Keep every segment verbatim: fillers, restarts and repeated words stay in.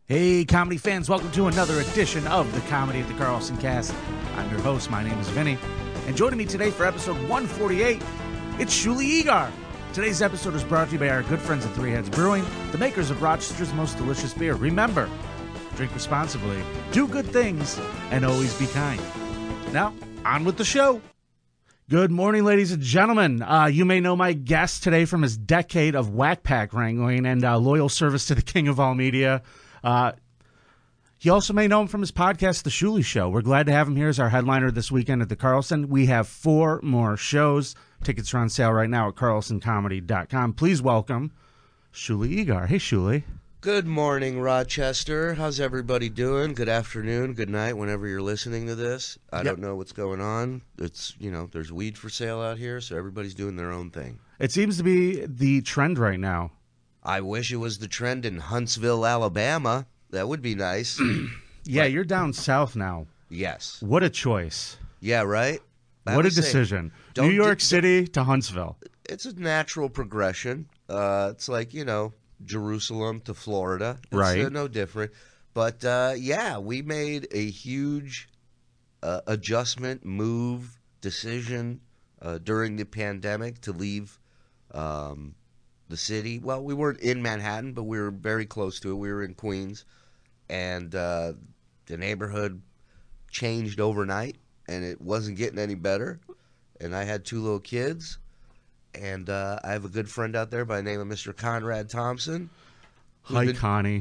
Hey, comedy fans, welcome to another edition of the Comedy at the Carlson Cast. I'm your host, my name is Vinny, and joining me today for episode one forty-eight, it's Shuli Egar. Today's episode is brought to you by our good friends at Three Heads Brewing, the makers of Rochester's most delicious beer. Remember, drink responsibly, do good things, and always be kind. Now, on with the show. Good morning, ladies and gentlemen. Uh, you may know my guest today from his decade of whack pack wrangling and uh, loyal service to the king of all media. Uh, you also may know him from his podcast, The Shuli Show. We're glad to have him here as our headliner this weekend at the Carlson. We have four more shows. Tickets are on sale right now at carlson comedy dot com. Please welcome Shuli Egar. Hey, Shuli. Good morning, Rochester. How's everybody doing? Good afternoon, good night, whenever you're listening to this. I Yep. don't know what's going on. It's, you know, there's weed for sale out here, so everybody's doing their own thing. It seems to be the trend right now. I wish it was the trend in Huntsville, Alabama. That would be nice. Yeah, But- you're down south now. Yes. What a choice. Yeah, right? I What a would say decision. don't New York di- City to Huntsville. It's a natural progression. Uh, it's like, you know, Jerusalem to Florida. It's, Right. uh, no different. But, uh, yeah, we made a huge uh, adjustment, move, decision uh, during the pandemic to leave um, the city. Well, we weren't in Manhattan, but we were very close to it. We were in Queens. And uh, the neighborhood changed overnight, and it wasn't getting any better. And I had two little kids. And uh, I have a good friend out there by the name of Mister Conrad Thompson. who's Hi, been- Connie.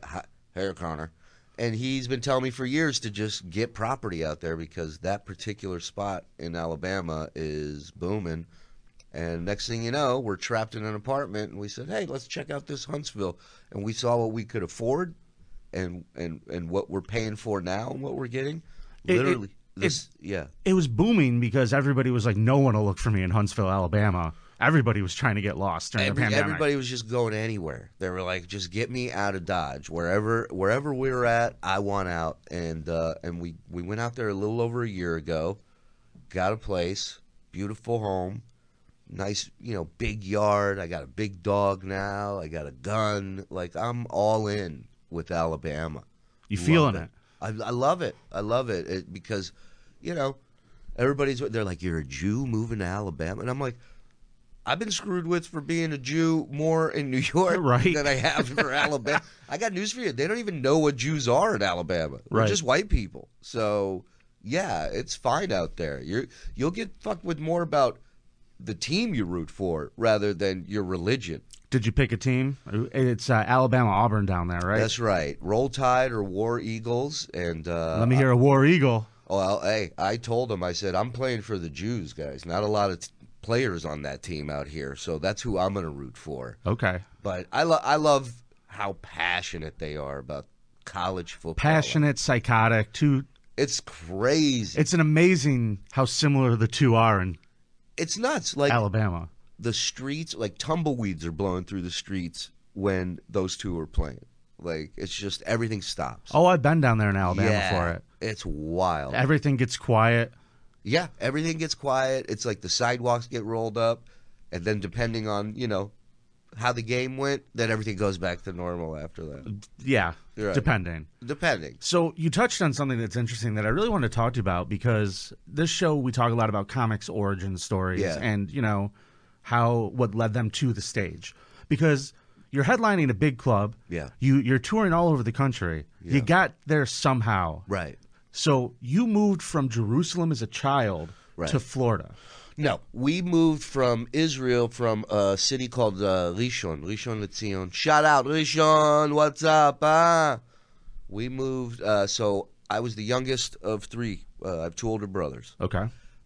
Hey, Connor. And he's been telling me for years to just get property out there because that particular spot in Alabama is booming. And next thing you know, we're trapped in an apartment, and we said, hey, let's check out this Huntsville. And we saw what we could afford and and, and what we're paying for now and what we're getting. It- it- Literally, this, yeah. It was booming because everybody was like, no one will look for me in Huntsville, Alabama. Everybody was trying to get lost during Every, the pandemic. everybody was just going anywhere. They were like, "Just get me out of Dodge. Wherever, wherever we were at, I want out." And uh, and we we went out there a little over a year ago. Got a place, beautiful home, nice, you know, big yard. I got a big dog now. I got a gun. Like I'm all in with Alabama. You feeling Love it? I, I love it. I love it, it because, you know, everybody's they're like, "You're a Jew moving to Alabama," and I'm like, I've been screwed with for being a Jew more in New York Right. than I have for Alabama. I got news for you. They don't even know what Jews are in Alabama. We're Right. just white people. So, yeah, it's fine out there. You're, you'll get fucked with more about the team you root for rather than your religion. Did you pick a team? It's uh, Alabama Auburn down there, right? That's right. Roll Tide or War Eagles. And uh, Let me hear a War Eagle. Well, hey, I told them, I said, I'm playing for the Jews, guys. Not a lot of t- players on that team out here, so that's who I'm going to root for. Okay. But I, lo- I love how passionate they are about college football. Passionate, psychotic, two. It's crazy. It's an amazing how similar the two are in It's nuts. Like Alabama. the streets, like tumbleweeds are blowing through the streets when those two are playing. Like it's just everything stops. Oh, I've been down there in Alabama yeah, for it. It's wild. Everything gets quiet. Yeah, everything gets quiet. It's like the sidewalks get rolled up, and then depending on, you know, how the game went, then everything goes back to normal after that. Yeah, Right. depending. Depending. So you touched on something that's interesting that I really want to talk to you about because this show we talk a lot about comics origin stories Yeah. and, you know, how what led them to the stage. Because you're headlining a big club. Yeah. You you're touring all over the country. Yeah. You got there somehow. Right. So you moved from Jerusalem as a child Right. to Florida. No, we moved from Israel from a city called uh, Rishon, Rishon LeZion. Shout out, Rishon, what's up? Ah? We moved, uh, so I was the youngest of three. Uh, I have two older brothers. Okay.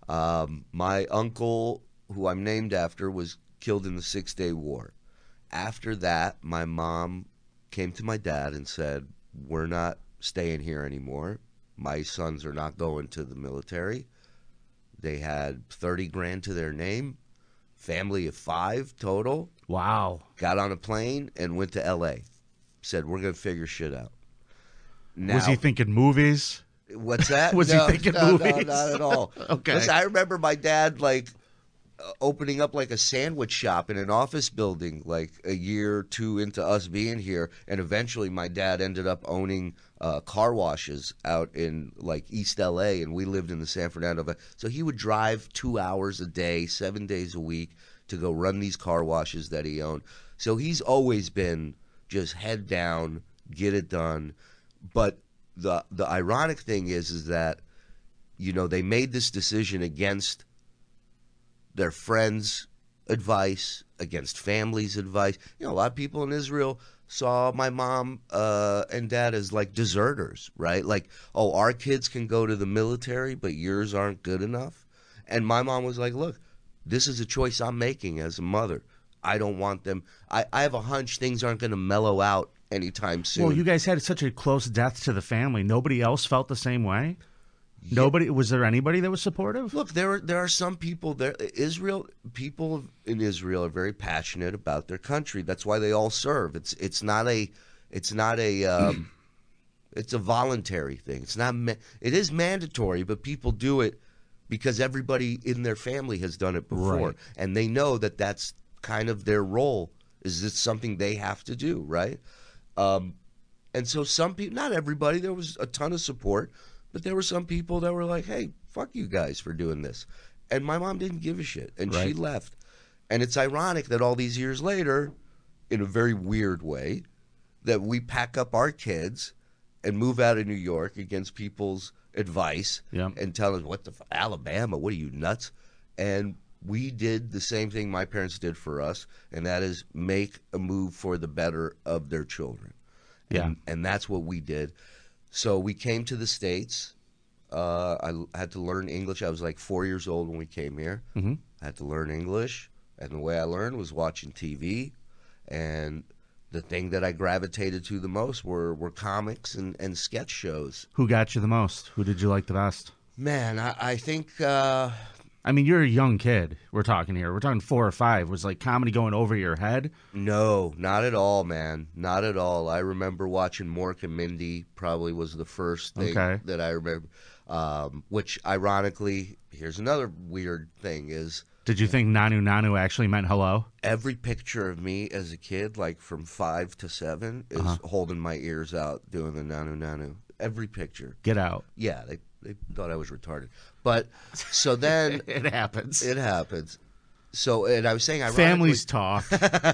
Um, my uncle, who I'm named after, was killed in the Six-Day War. After that, my mom came to my dad and said, we're not staying here anymore. My sons are not going to the military. They had thirty grand to their name, family of five total, Wow. got on a plane and went to L A. Said, we're going to figure shit out. Now, Was he thinking movies? What's that? Was he No, thinking no, movies? No, not at all. Okay. Listen, I remember my dad, like, uh, opening up like a sandwich shop in an office building like a year or two into us being here, and eventually my dad ended up owning uh, car washes out in like East L A, and we lived in the San Fernando Valley. So he would drive two hours a day, seven days a week to go run these car washes that he owned. So he's always been just head down, get it done. But the the ironic thing is is that, you know, they made this decision against their friends' advice, against families' advice. You know, a lot of people in Israel saw my mom uh, and dad as like deserters, right? Like, oh, our kids can go to the military, but yours aren't good enough. And my mom was like, look, this is a choice I'm making as a mother. I don't want them. I, I have a hunch things aren't going to mellow out anytime soon. Well, you guys had such a close death to the family. Nobody else felt the same way? Yeah. Nobody? Was there anybody that was supportive? Look, there are, there are some people there. Israel, people in Israel are very passionate about their country. That's why they all serve. It's it's not a it's not a um, it's a voluntary thing. It's not. Ma- it is mandatory, but people do it because everybody in their family has done it before, right. And they know that that's kind of their role. Is this something they have to do, right? Um, and so some people, not everybody. There was a ton of support. But there were some people that were like, hey, fuck you guys for doing this. And my mom didn't give a shit, and right. she left. And it's ironic that all these years later, in a very weird way, that we pack up our kids and move out of New York against people's advice yeah. and tell us, what the f- Alabama, what are you, nuts? And we did the same thing my parents did for us, and that is make a move for the better of their children. Yeah. And, and that's what we did. So we came to the States. Uh, I had to learn English. I was like four years old when we came here. Mm-hmm. I had to learn English. And the way I learned was watching T V. And the thing that I gravitated to the most were, were comics and, and sketch shows. Who got you the most? Who did you like the best? Man, I, I think... Uh, I mean, you're a young kid. We're talking here. We're talking four or five. Was like comedy going over your head? No, not at all, man. Not at all. I remember watching Mork and Mindy. Probably was the first thing okay. that I remember. Um, which, ironically, here's another weird thing is... Did you think Nanu Nanu actually meant hello? Every picture of me as a kid, like from five to seven, is uh-huh. holding my ears out doing the Nanu Nanu. Every picture. Get out. Yeah, they they thought I was retarded. But so then it happens. It happens. So, and I was saying, ironically, families talk.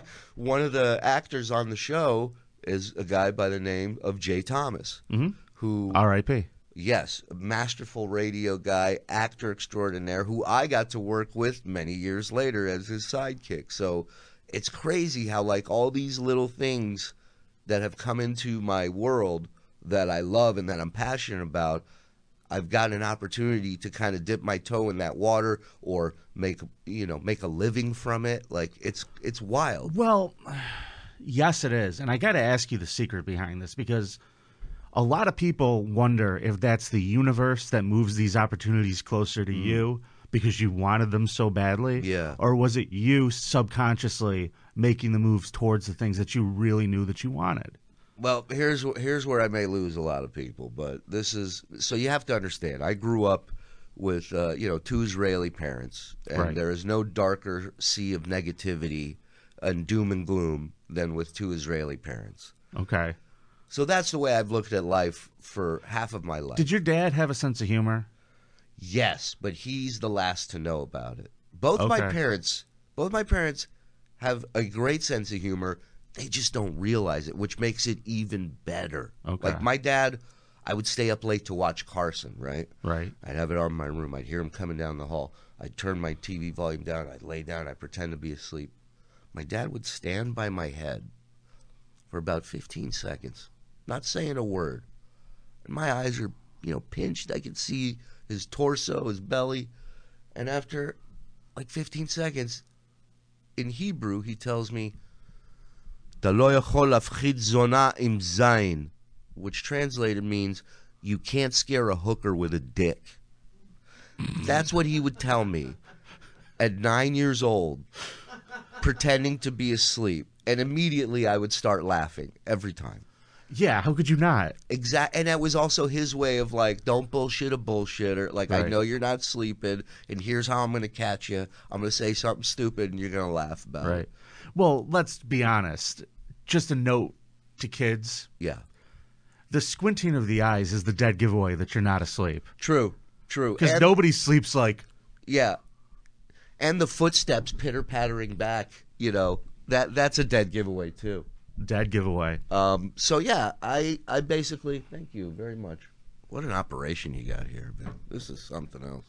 One of the actors on the show is a guy by the name of Jay Thomas, mm-hmm. who R I P Yes, a masterful radio guy, actor extraordinaire, who I got to work with many years later as his sidekick. So it's crazy how, like, all these little things that have come into my world that I love and that I'm passionate about, I've got an opportunity to kind of dip my toe in that water or make, you know, make a living from it. Like, it's it's wild. Well, yes, it is. And I got to ask you the secret behind this, because a lot of people wonder if that's the universe that moves these opportunities closer to mm. you because you wanted them so badly. Yeah. Or was it you subconsciously making the moves towards the things that you really knew that you wanted? Well, here's here's where I may lose a lot of people, but this is so you have to understand. I grew up with uh, you know two Israeli parents, and right. there is no darker sea of negativity and doom and gloom than with two Israeli parents. Okay. So that's the way I've looked at life for half of my life. Did your dad have a sense of humor? Yes, but he's the last to know about it. Both okay. my parents, both my parents have a great sense of humor. They just don't realize it, which makes it even better. Okay. Like my dad, I would stay up late to watch Carson, right? Right. I'd have it on in my room. I'd hear him coming down the hall. I'd turn my T V volume down. I'd lay down. I'd pretend to be asleep. My dad would stand by my head for about fifteen seconds, not saying a word. And my eyes are, you know, pinched. I could see his torso, his belly. And after like fifteen seconds, in Hebrew, he tells me, "Ta lo yachol lafchid zona im zayin," which translated means, you can't scare a hooker with a dick. That's what he would tell me at nine years old, pretending to be asleep. And immediately I would start laughing every time. Yeah, how could you not? Exact, and that was also his way of like, don't bullshit a bullshitter. Like, I Right. know you're not sleeping, and here's how I'm going to catch you. I'm going to say something stupid, and you're going to laugh about Right. it. Well, let's be honest. Just a note to kids. Yeah. The squinting of the eyes is the dead giveaway that you're not asleep. True. True. Because And- nobody sleeps like, Yeah. And the footsteps pitter pattering back, you know, that that's a dead giveaway too. dead giveaway. Um, so yeah, I I basically thank you very much. What an operation you got here, man. This is something else.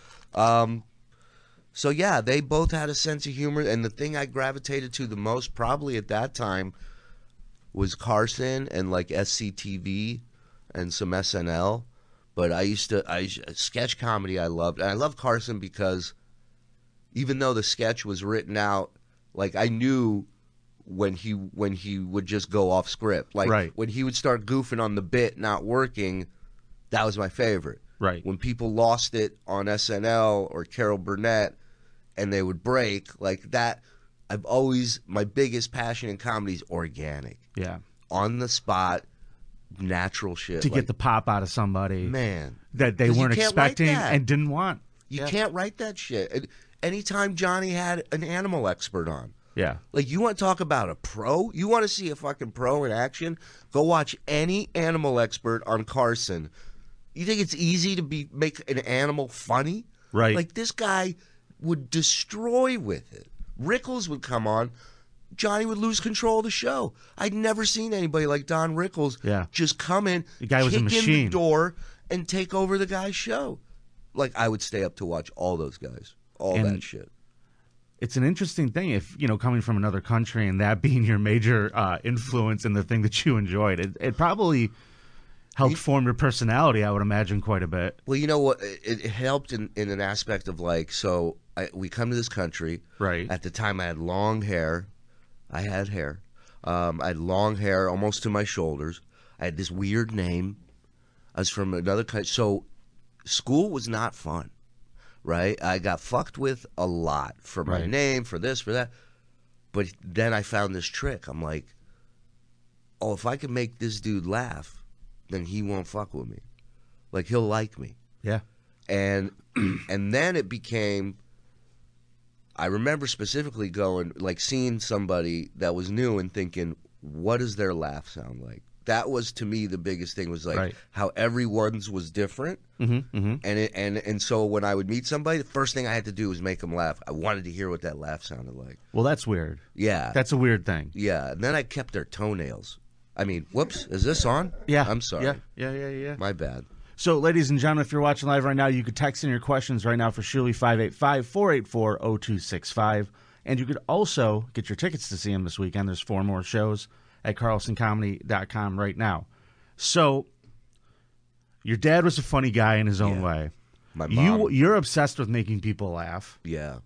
Um, so yeah, they both had a sense of humor, and the thing I gravitated to the most, probably at that time, was Carson and like S C T V and some S N L. But I used to I sketch comedy I loved, and I love Carson because even though the sketch was written out, like I knew when he when he would just go off script. Like Right. when he would start goofing on the bit not working, that was my favorite. Right. When people lost it on S N L or Carol Burnett and they would break, like that, I've always, my biggest passion in comedy is organic. Yeah. On the spot, natural shit. To like, get the pop out of somebody man. that they 'Cause you weren't can't write expecting that. and didn't want. You Yeah. can't write that shit. And anytime Johnny had an animal expert on, Yeah. like, you want to talk about a pro? You want to see a fucking pro in action? Go watch any animal expert on Carson. You think it's easy to be make an animal funny? Right. Like, this guy would destroy with it. Rickles would come on. Johnny would lose control of the show. I'd never seen anybody like Don Rickles Yeah. just come in, The guy was a kick in machine. the door, and take over the guy's show. Like, I would stay up to watch all those guys. All And- that shit. It's an interesting thing if, you know, coming from another country and that being your major uh, influence in the thing that you enjoyed. It, it probably helped You- form your personality, I would imagine, quite a bit. Well, you know what? It, it helped in, in an aspect of like, so I, we come to this country. Right. At the time, I had long hair. I had hair. Um, I had long hair almost to my shoulders. I had this weird name. I was from another country. So school was not fun, right? I got fucked with a lot for my Right. name, for this, for that. But then I found this trick. I'm like, oh, if I can make this dude laugh, then he won't fuck with me. Like, he'll like me. Yeah. And and then it became, I remember specifically going, like seeing somebody that was new and thinking, what does their laugh sound like? That was, to me, the biggest thing was like Right. how everyone's was different. Mm-hmm, mm-hmm. And it, and and so when I would meet somebody, the first thing I had to do was make them laugh. I wanted to hear what that laugh sounded like. Well, that's weird. Yeah. That's a weird thing. yeah. And then I kept their toenails. I mean, whoops, is this on? Yeah. I'm sorry. Yeah, yeah, yeah, yeah. My bad. So, ladies and gentlemen, if you're watching live right now, you could text in your questions right now for Shuli, five eight five, four eight four, zero two six five. And you could also get your tickets to see him this weekend. There's four more shows at carlson comedy dot com right now. So, your dad was a funny guy in his own Yeah. way. My You, mom. you're obsessed with making people laugh. Yeah.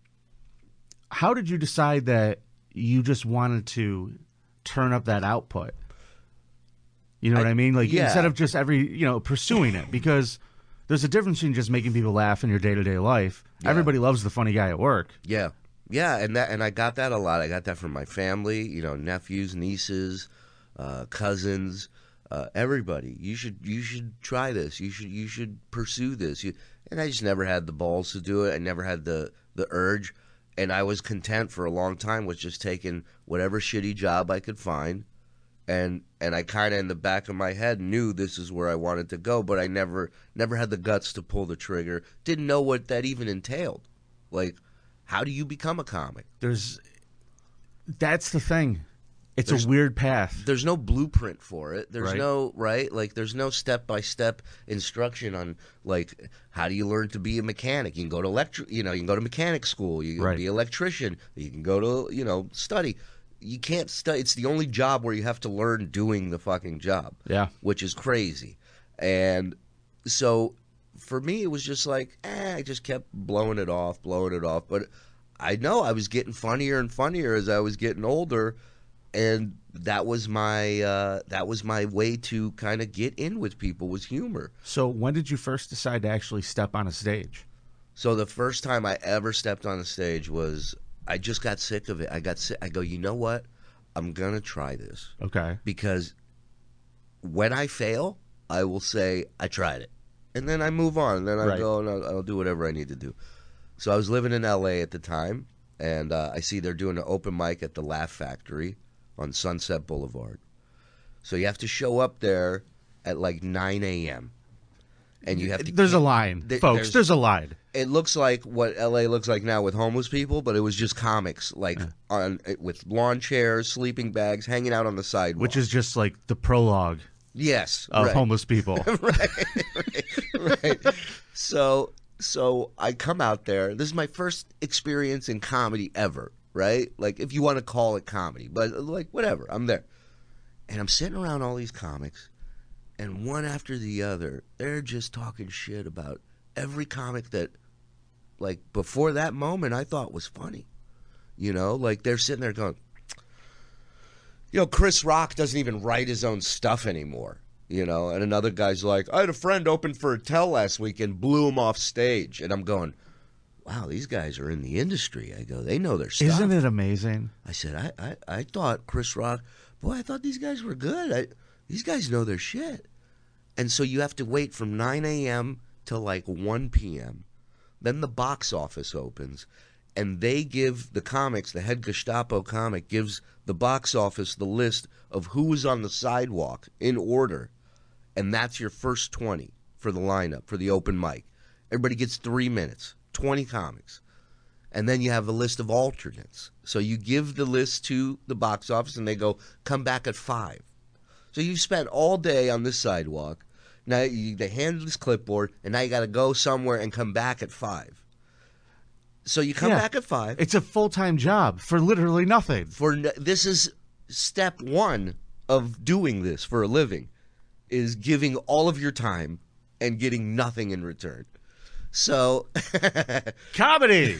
How did you decide that you just wanted to turn up that output? You know I- what I mean? Like, yeah. instead of just every, you know, pursuing it, because there's a difference between just making people laugh in your day-to-day life. Yeah. Everybody loves the funny guy at work. Yeah, yeah, and that and I got that a lot. I got that from my family, you know, nephews, nieces, uh, cousins, uh, everybody. You should you should try this. You should you should pursue this. You, and I just never had the balls to do it. I never had the the urge, and I was content for a long time with just taking whatever shitty job I could find, and and I kind of in the back of my head knew this is where I wanted to go, but I never never had the guts to pull the trigger. Didn't know what that even entailed, like. How do you become a comic? There's, that's the thing. It's There's- a weird path. There's no blueprint for it. There's Right. no, right? Like, there's no step-by-step instruction on, like, how do you learn to be a mechanic? You can go to electric, you know, you can go to mechanic school. You can Right. be an electrician. You can go to, you know, study. You can't study. It's the only job where you have to learn doing the fucking job. Yeah. Which is crazy. And so for me, it was just like, eh, I just kept blowing it off, blowing it off. But I know I was getting funnier and funnier as I was getting older, and that was my uh, that was my way to kind of get in with people, was humor. So when did you first decide to actually step on a stage? So the first time I ever stepped on a stage was I just got sick of it. I got sick. I go, you know what? I'm gonna try this Okay. because when I fail, I will say I tried it, and then I move on. And then I Right. go and I'll, I'll do whatever I need to do. So I was living in L A at the time, and uh, I see they're doing an open mic at the Laugh Factory on Sunset Boulevard. So you have to show up there at like nine a.m. and you have to. There's a line, There- folks. there's- There's a line. It looks like what L A looks like now with homeless people, but it was just comics, like on with lawn chairs, sleeping bags, hanging out on the sidewalk. Which is just like the prologue yes, of right. homeless people. right, right, right. So, so I come out there. This is my first experience in comedy ever, right? Like, if you want to call it comedy, but like whatever, I'm there, and I'm sitting around all these comics, and one after the other, they're just talking shit about every comic that, like, before that moment, I thought was funny. You know, like they're sitting there going, you know, Chris Rock doesn't even write his own stuff anymore. You know, and another guy's like, I had a friend open for Attell last week and blew him off stage. And I'm going, wow, these guys are in the industry. I go, they know their stuff. Isn't it amazing? I said, I, I, I thought Chris Rock, boy, I thought these guys were good. I, these guys know their shit. And so you have to wait from nine a.m. till like one p.m. Then the box office opens, and they give the comics, the head Gestapo comic gives the box office the list of who was on the sidewalk in order. And that's your first twenty for the lineup, for the open mic. Everybody gets three minutes, twenty comics. And then you have a list of alternates. So you give the list to the box office, and they go, come back at five. So you've spent all day on this sidewalk. Now you, they hand you this clipboard, and now you got to go somewhere and come back at five. So you come Yeah. back at five. It's a full-time job for literally nothing. For n- this is step one of doing this for a living, is giving all of your time and getting nothing in return. So, Comedy!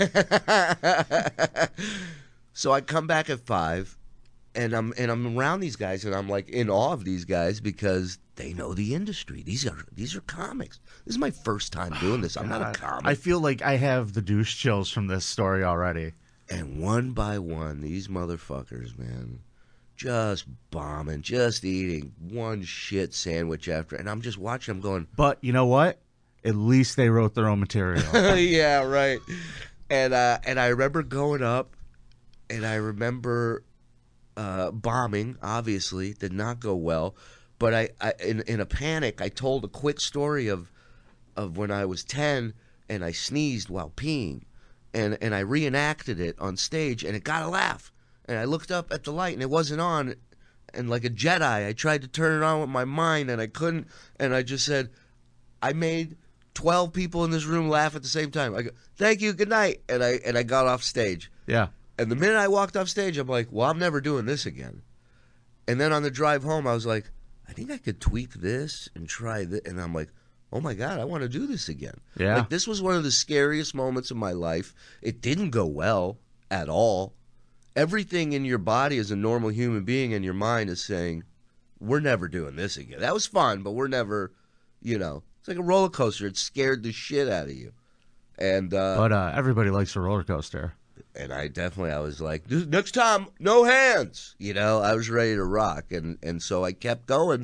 so I come back at five, and I'm and I'm around these guys, and I'm like in awe of these guys because they know the industry. These are these are comics. This is my first time doing this. I'm not a comic. I feel like I have the douche chills from this story already. And one by one, these motherfuckers, man, just bombing, just eating one shit sandwich after, and I'm just watching them going, But you know what? At least they wrote their own material. yeah, right. And uh, and I remember going up, and I remember uh, bombing. Obviously, did not go well. But I, I in in a panic, I told a quick story of of when I was ten and I sneezed while peeing, and and I reenacted it on stage, and it got a laugh. And I looked up at the light, and it wasn't on. And like a Jedi, I tried to turn it on with my mind, and I couldn't. And I just said, I made twelve people in this room laugh at the same time. I go, thank you, good night. And I and I got off stage. Yeah. And the minute I walked off stage, I'm like, well, I'm never doing this again. And then on the drive home, I was like, I think I could tweak this and try this. And I'm like, oh my God, I want to do this again. Yeah. Like, this was one of the scariest moments of my life. It didn't go well at all. Everything in your body as a normal human being and your mind is saying, we're never doing this again. That was fun, but we're never, you know, it's like a roller coaster. It scared the shit out of you. And uh, But uh, everybody likes a roller coaster. and I definitely, I was like, next time, no hands. You know, I was ready to rock. And, and so I kept going.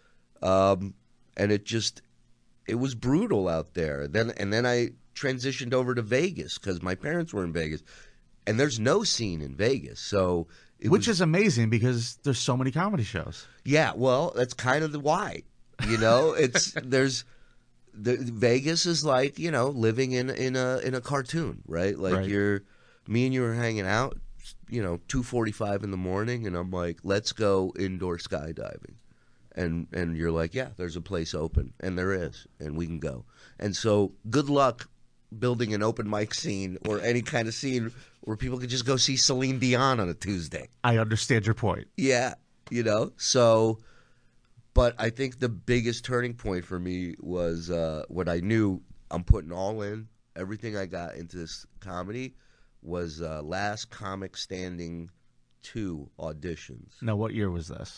Um, and it just, it was brutal out there. Then And then I transitioned over to Vegas because my parents were in Vegas. And there's no scene in Vegas. So it Which was, is amazing because there's so many comedy shows. yeah, well, that's kind of the why. You know, it's, there's, the, Vegas is like, you know, living in, in a, in a cartoon, right? Like Right. you're, me and you were hanging out, you know, two forty-five in the morning, and I'm like, let's go indoor skydiving. And and you're like, yeah, there's a place open, and there is, and we can go. And so good luck building an open mic scene or any kind of scene where people could just go see Celine Dion on a Tuesday. I understand your point. Yeah, you know, so, but I think the biggest turning point for me was uh, when I knew I'm putting all in, everything I got into this comedy, was uh, Last Comic Standing two auditions. Now, what year was this?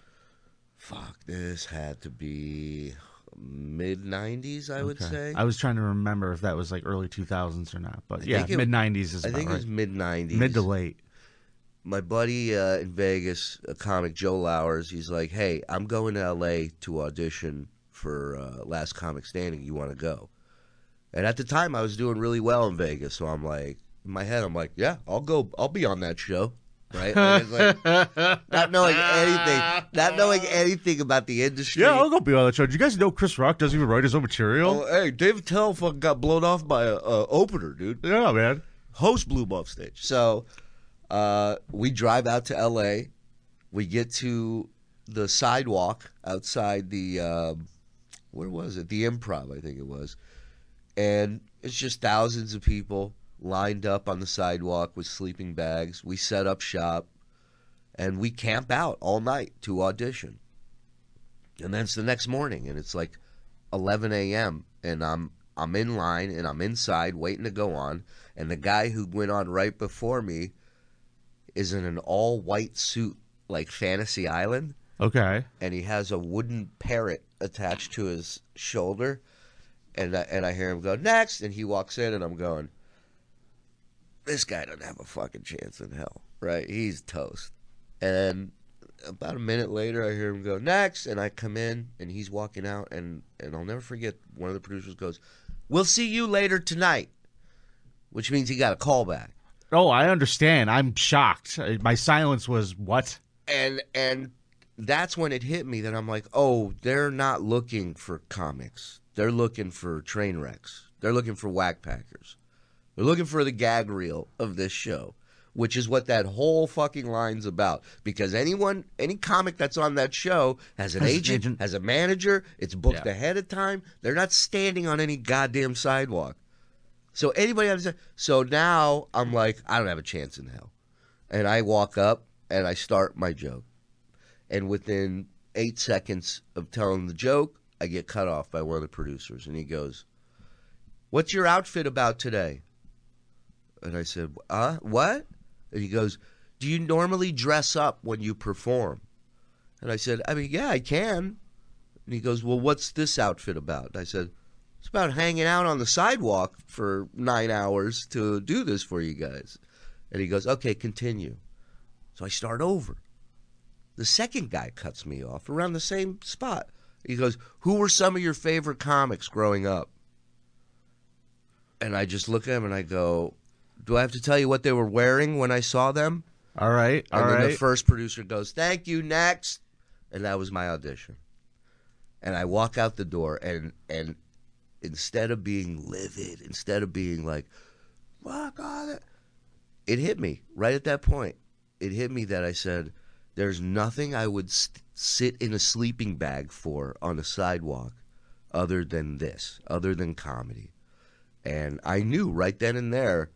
Fuck, this had to be mid nineties, I would Okay. say. I was trying to remember if that was like early two thousands or not. But I yeah, think it- mid nineties is I about think right. it was mid nineties. Mid to late. my buddy uh, in Vegas, a comic, Joe Lowers, he's like, hey, I'm going to L A to audition for uh, Last Comic Standing. You want to go? And at the time, I was doing really well in Vegas, so I'm like, in my head, I'm like, yeah, I'll go. I'll be on that show, right? Like, it's like, not knowing anything, not knowing anything about the industry. Yeah, I'll go be on that show. Did you guys know Chris Rock doesn't even write his own material? Oh, hey, David Tell fucking got blown off by a, a opener, dude. Yeah, man. Host blew him off stage. So uh, we drive out to L A. We get to the sidewalk outside the, um, where was it? The Improv, I think it was. And it's just thousands of people lined up on the sidewalk with sleeping bags. We set up shop, and we camp out all night to audition. And then it's the next morning, and it's like eleven a.m., and I'm I'm in line, and I'm inside waiting to go on, and the guy who went on right before me is in an all-white suit like Fantasy Island. Okay. And he has a wooden parrot attached to his shoulder. And I, and I hear him go, next, and he walks in, and I'm going, this guy doesn't have a fucking chance in hell, right? He's toast. And about a minute later, I hear him go, next, and I come in, and he's walking out, and, and I'll never forget, one of the producers goes, we'll see you later tonight, which means he got a call back. Oh, I understand. I'm shocked. My silence was, what? And and that's when it hit me that I'm like, oh, they're not looking for comics. They're looking for train wrecks. They're looking for whack packers. They're looking for the gag reel of this show, which is what that whole fucking line's about. Because anyone, any comic that's on that show has an Has an agent, agent. has a manager. It's booked Yeah. ahead of time. They're not standing on any goddamn sidewalk. So anybody understand? So now I'm like, I don't have a chance in hell. And I walk up and I start my joke. And within eight seconds of telling the joke, I get cut off by one of the producers, and he goes, what's your outfit about today? And I said, uh, what? And he goes, do you normally dress up when you perform? And I said, I mean, yeah, I can. And he goes, well, what's this outfit about? And I said, it's about hanging out on the sidewalk for nine hours to do this for you guys. And he goes, okay, continue. So I start over. The second guy cuts me off around the same spot. He goes, who were some of your favorite comics growing up? And I just look at him and I go, do I have to tell you what they were wearing when I saw them? All right, all and then right. the first producer goes, thank you, next. And that was my audition. And I walk out the door, and and instead of being livid, instead of being like, fuck all that, it hit me right at that point. It hit me that I said, there's nothing I would st- sit in a sleeping bag for on a sidewalk other than this, other than comedy. And I knew right then and there,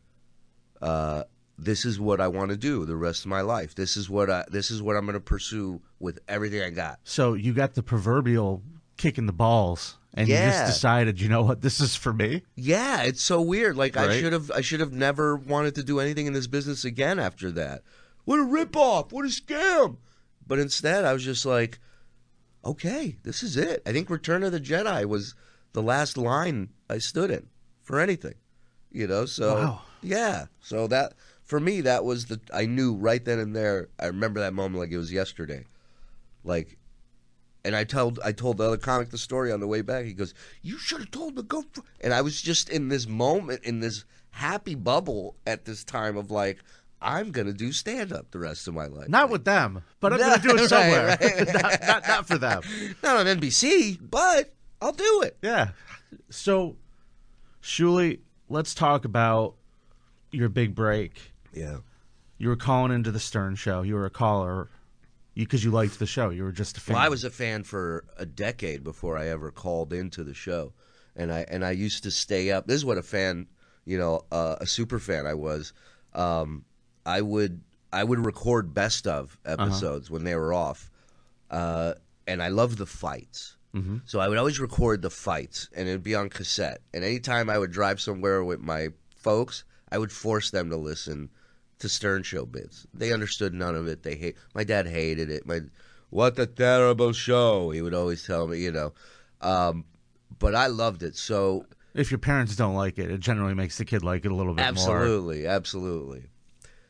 uh, this is what I want to do the rest of my life. This is what I, this is what I'm going to pursue with everything I got. So you got the proverbial kick in the balls, and Yeah. you just decided, you know what, this is for me? Yeah, it's so weird. Like I Right. should have, I should have never wanted to do anything in this business again after that. What a ripoff! What a scam! But instead, I was just like, okay, this is it. I think Return of the Jedi was the last line I stood in for anything, you know. So Wow. yeah, so that for me, that was the I knew right then and there. I remember that moment like it was yesterday, like. And I told I told the other comic the story on the way back. He goes, "You should have told him to go." For-. And I was just in this moment, in this happy bubble at this time of like, I'm gonna do stand up the rest of my life. Not Like, with them, but I'm No, going to do it right, somewhere. right. not, not, not for them. not on N B C, but I'll do it. Yeah. So, Shuli, let's talk about your big break. Yeah. You were calling into the Stern Show. You were a caller because you, you liked the show. You were just a fan. Well, I was a fan for a decade before I ever called into the show, and I and I used to stay up. This is what a fan, you know, uh, a super fan I was. Um, I would I would record best of episodes uh-huh. when they were off, uh, and I loved the fights. Mm-hmm. So I would always record the fights, and it'd be on cassette. And anytime I would drive somewhere with my folks, I would force them to listen to Stern Show bits. They understood none of it. They hate. My dad hated it. My, what a terrible show! He would always tell me, you know. Um, but I loved it. So if your parents don't like it, it generally makes the kid like it a little bit absolutely, more. Absolutely, absolutely.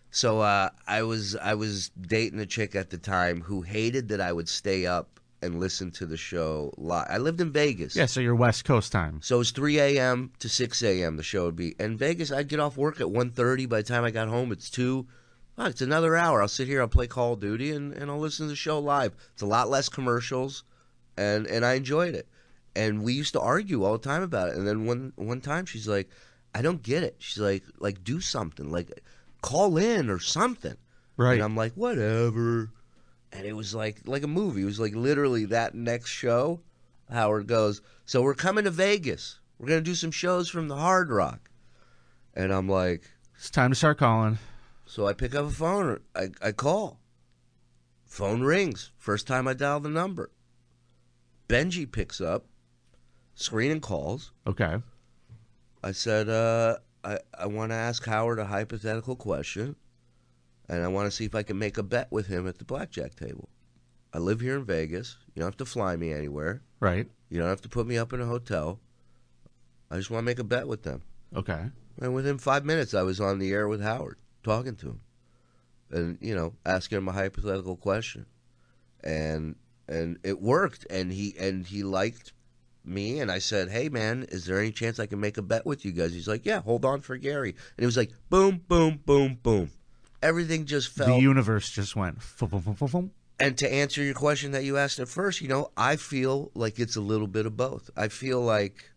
So uh, I was I was dating a chick at the time who hated that I would stay up and listen to the show live. I lived in Vegas. Yeah, so your West Coast time. So it was three a.m. to six a.m. the show would be. And Vegas, I'd get off work at one thirty. By the time I got home, it's two. Oh, it's another hour. I'll sit here, I'll play Call of Duty, and, and I'll listen to the show live. It's a lot less commercials, and, and I enjoyed it. And we used to argue all the time about it. And then one one time she's like, I don't get it. She's like, like do something. Like, call in or something. Right. And I'm like, whatever. And it was like like a movie. It was like literally that next show, Howard goes, so we're coming to Vegas. We're going to do some shows from the Hard Rock. And I'm like, it's time to start calling. So I pick up a phone. I, I call. Phone rings. First time I dial the number. Benji picks up. Screening calls. Okay. I said, uh, I, I want to ask Howard a hypothetical question, and I want to see if I can make a bet with him at the blackjack table. I live here in Vegas. You don't have to fly me anywhere. Right. You don't have to put me up in a hotel. I just want to make a bet with them. Okay. And within five minutes, I was on the air with Howard, talking to him, and, you know, asking him a hypothetical question. And and it worked, and he and he liked me, and I said, hey, man, is there any chance I can make a bet with you guys? He's like, yeah, hold on for Gary. And it was like, boom, boom, boom, boom. Everything just fell. The universe just went. Boom, boom, boom, boom, boom. And to answer your question that you asked at first, you know, I feel like it's a little bit of both. I feel like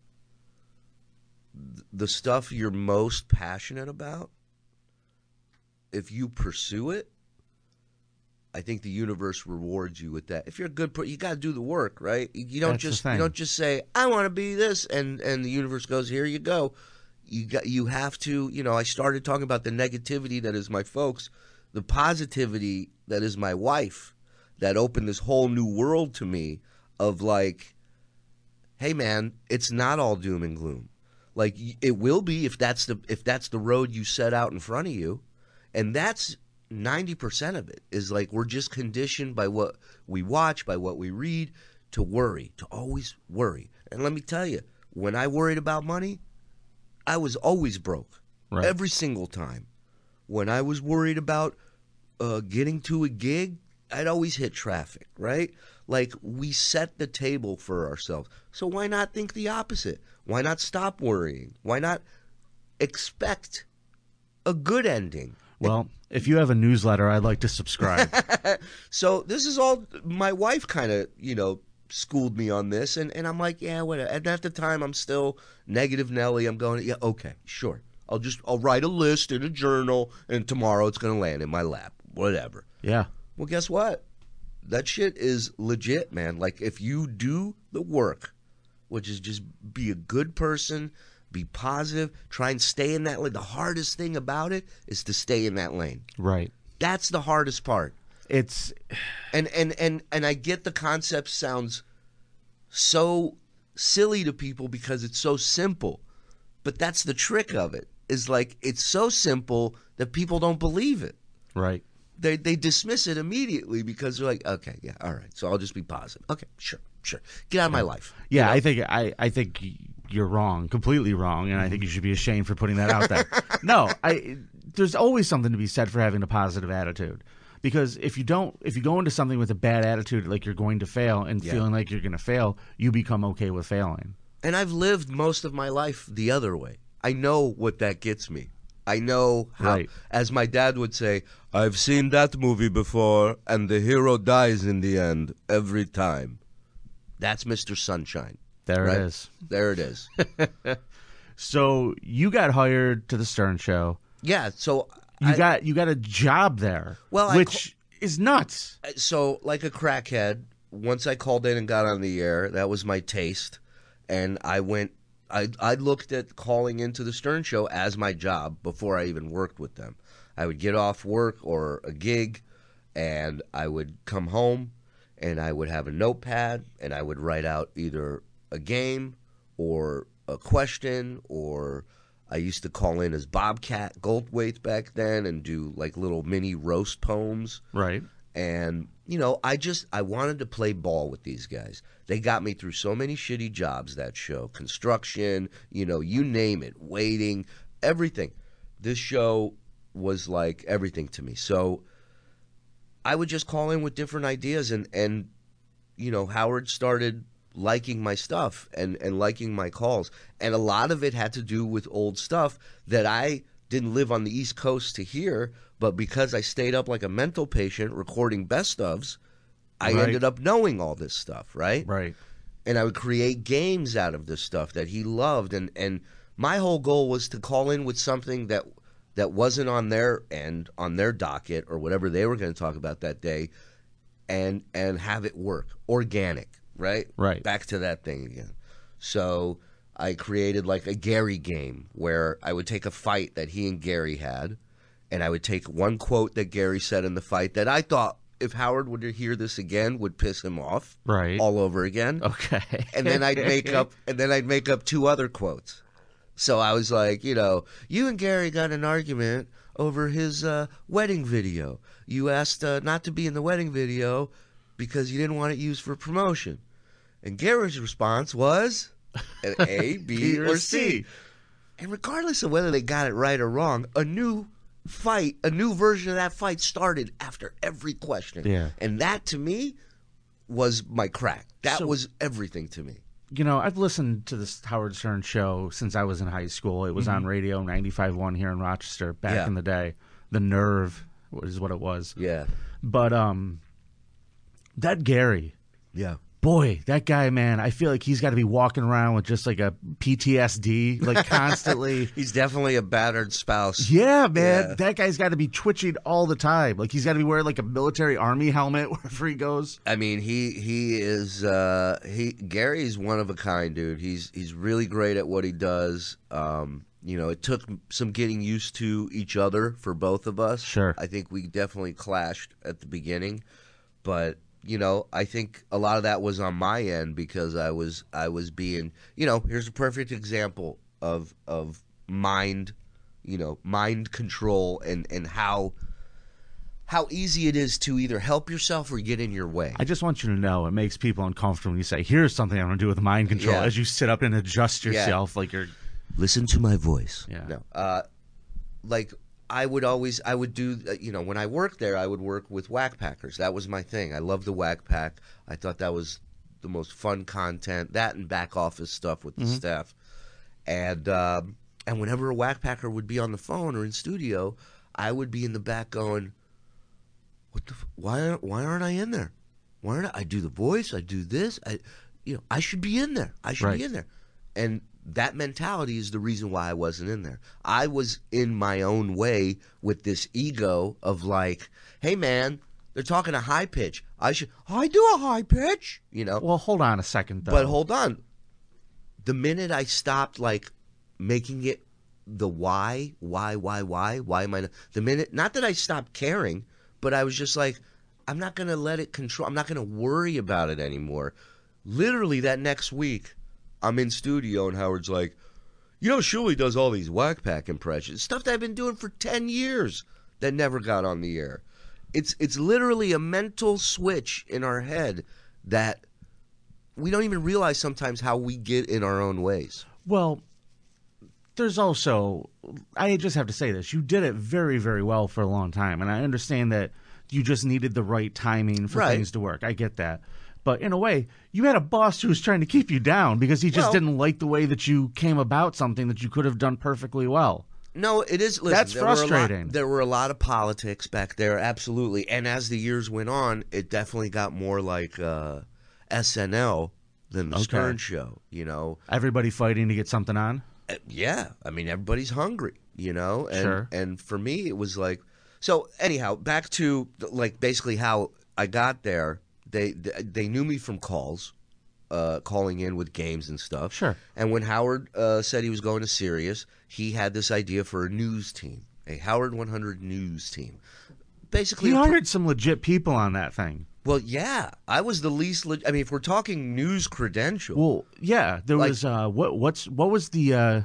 the stuff you're most passionate about, if you pursue it, I think the universe rewards you with that. If you're a good person, you got to do the work, right? You don't That's just the you thing. don't just say I want to be this, and and the universe goes, here you go. You got you have to, you know. I started talking about the negativity that is my folks, the positivity that is my wife, that opened this whole new world to me of like, hey man, it's not all doom and gloom. Like it will be if that's the if that's the road you set out in front of you, and that's ninety percent of it is like we're just conditioned by what we watch, by what we read, to worry, to always worry. And let me tell you, when I worried about money, I was always broke. Right. Every single time. When I was worried about uh, getting to a gig, I'd always hit traffic, right? Like we set the table for ourselves. So why not think the opposite? Why not stop worrying? Why not expect a good ending? Well, if you have a newsletter, I'd like to subscribe. So this is all my wife kind of, you know, schooled me on this. And, and I'm like, yeah, whatever. And at the time, I'm still negative Nelly. I'm going, yeah, okay, sure. I'll just I'll write a list in a journal, and tomorrow it's going to land in my lap. Whatever. Yeah. Well, guess what? That shit is legit, man. Like if you do the work, which is just be a good person, be positive, try and stay in that lane. The hardest thing about it is to stay in that lane. Right. That's the hardest part. It's And and and and I get the concept sounds so silly to people because it's so simple. But that's the trick of it. Is like it's so simple that people don't believe it. right. They they dismiss it immediately because they're like, okay, yeah, all right. So I'll just be positive. Okay, sure, sure. Get out of my life. Yeah, You know? I think I, I think you're wrong, completely wrong, and I think you should be ashamed for putting that out there. No, I there's always something to be said for having a positive attitude. Because if you don't, if you go into something with a bad attitude, like you're going to fail, and Yeah. feeling like you're going to fail, you become okay with failing. And I've lived most of my life the other way. I know what that gets me. I know how, Right. as my dad would say, I've seen that movie before, and the hero dies in the end every time. That's Mister Sunshine. There right? it is. There it is. So you got hired to the Stern Show. Yeah, so You I, got you got a job there, Well, I which is nuts. so like a crackhead, once I called in and got on the air, that was my taste, and I went I I looked at calling into the Stern Show as my job before I even worked with them. I would get off work or a gig, and I would come home, and I would have a notepad, and I would write out either a game or a question, or I used to call in as Bobcat Goldthwait back then and do like little mini roast poems. Right. And, you know, I just, I wanted to play ball with these guys. They got me through so many shitty jobs, that show. Construction, you know, you name it, waiting, everything. This show was like everything to me. So I would just call in with different ideas, and, and you know, Howard started liking my stuff and, and liking my calls. And a lot of it had to do with old stuff that I didn't live on the East Coast to hear, but because I stayed up like a mental patient recording best ofs, I Right. ended up knowing all this stuff, right? Right. And I would create games out of this stuff that he loved. And, and my whole goal was to call in with something that that wasn't on their end, on their docket, or whatever they were going to talk about that day, and and have it work. Organic, right? Right. Back to that thing again. So I created like a Gary game where I would take a fight that he and Gary had, and I would take one quote that Gary said in the fight that I thought, if Howard would hear this again, would piss him off Right. all over again. Okay. And then I'd make up and then I'd make up two other quotes. So I was like, you know, you and Gary got in an argument over his uh, wedding video. You asked uh, not to be in the wedding video because you didn't want it used for promotion. And Gary's response was an A, B, B or or C. C. And regardless of whether they got it right or wrong, a new fight, a new version of that fight started after every question. Yeah. And that, to me, was my crack. That So- was everything to me. You know, I've listened to this Howard Stern show since I was in high school. It was on radio ninety-five point one here in Rochester back Yeah. in the day. The Nerve is what it was. Yeah. But um, that Gary, Yeah. boy, that guy, man, I feel like he's got to be walking around with just like a P T S D, like constantly. He's definitely a battered spouse. Yeah, man, Yeah. that guy's got to be twitching all the time. Like he's got to be wearing like a military army helmet wherever he goes. I mean, he he is uh, he Gary's one of a kind, dude. He's he's really great at what he does. Um, you know, it took some getting used to each other for both of us. Sure. I think we definitely clashed at the beginning, but you know, I think a lot of that was on my end because I was I was being, you know, here's a perfect example of of mind, you know, mind control and and how how easy it is to either help yourself or get in your way. I just want you to know it makes people uncomfortable when you say, here's something I'm going to do with mind control Yeah. as you sit up and adjust Yeah. yourself like you're. Listen to my voice. Yeah. No. Uh, like I would always, I would do, uh, you know, when I worked there, I would work with Whack Packers. That was my thing. I loved the Whack Pack. I thought that was the most fun content. That and back office stuff with the Mm-hmm. staff. And um, and whenever a Whack Packer would be on the phone or in studio, I would be in the back going, "What the? F- why? aren't- Why aren't I in there? Why aren't I? I do the voice. I do this. I, you know, I should be in there. I should Right. be in there." And that mentality is the reason why I wasn't in there. I was in my own way with this ego of like, hey man, they're talking a high pitch. I should I do a high pitch, you know. Well, hold on a second, though. But hold on. The minute I stopped like making it the why, why, why, why, why am I not, the minute not that I stopped caring, but I was just like, I'm not gonna let it control I'm not gonna worry about it anymore. Literally that next week I'm in studio and Howard's like, you know, Shuli does all these Whack Pack impressions, stuff that I've been doing for ten years that never got on the air. It's it's literally a mental switch in our head that we don't even realize sometimes how we get in our own ways. Well, there's also, I just have to say this. You did it very, very well for a long time. And I understand that you just needed the right timing for Right. things to work. I get that. But in a way, you had a boss who was trying to keep you down because he just Well- didn't like the way that you came about something that you could have done perfectly well. No, it is. Listen, That's there were a lot- frustrating. there were a lot of politics back there, absolutely. And as the years went on, it definitely got more like uh, S N L than the Okay. Stern Show. You know, Everybody fighting to get something on? Uh, yeah. I mean, everybody's hungry. You know, and Sure. and for me, it was like. So anyhow, back to like basically how I got there. They they knew me from calls. Uh, calling in with games and stuff. Sure. And when Howard uh, said he was going to Sirius, he had this idea for a news team, a Howard one hundred news team. Basically, He a pro- hired some legit people on that thing. well, yeah, I was the least. Leg- I mean, if we're talking news credential, Well, yeah, there Like- was uh, what what's what was the uh,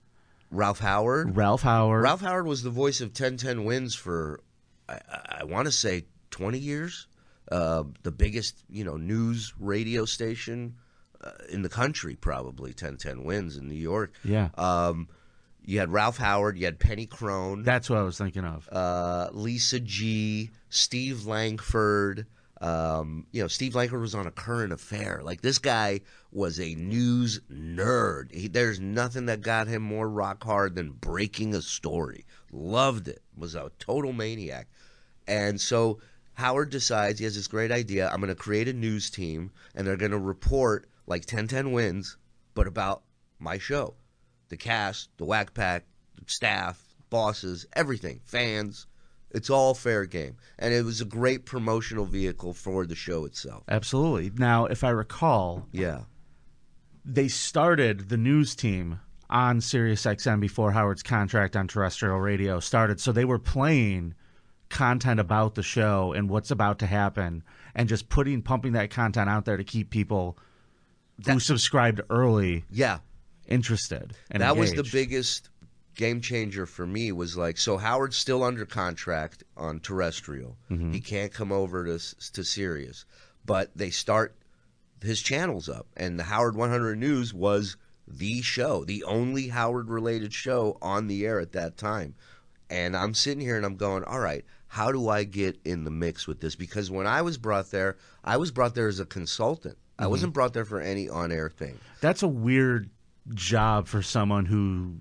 Ralph Howard. Ralph Howard? Ralph Howard was the voice of ten ten Wins for, I, I, I want to say, twenty years. Uh, the biggest, you know, news radio station uh, in the country, probably ten ten Wins in New York. Yeah. Um, You had Ralph Howard. You had Penny Crone. That's what I was thinking of. Uh, Lisa G. Steve Langford. Um, you know, Steve Langford was on A Current Affair. Like, this guy was a news nerd. He, there's nothing that got him more rock hard than breaking a story. Loved it. Was a total maniac. And so Howard decides he has this great idea. I'm going to create a news team, and they're going to report like ten ten Wins, but about my show. The cast, the Whack Pack, the staff, bosses, everything, fans. It's all fair game. And it was a great promotional vehicle for the show itself. Absolutely. Now, if I recall, Yeah. they started the news team on Sirius X M before Howard's contract on terrestrial radio started. So they were playing content about the show and what's about to happen and just putting, pumping that content out there to keep people who subscribed early Yeah. interested and That was engaged. the biggest game changer for me was like, so Howard's still under contract on terrestrial. Mm-hmm. He can't come over to to Sirius. But they start his channels up. And the Howard one hundred News was the show, the only Howard-related show on the air at that time. And I'm sitting here and I'm going, all right, how do I get in the mix with this? Because when I was brought there, I was brought there as a consultant. I Mm-hmm. wasn't brought there for any on-air thing. That's a weird job for someone who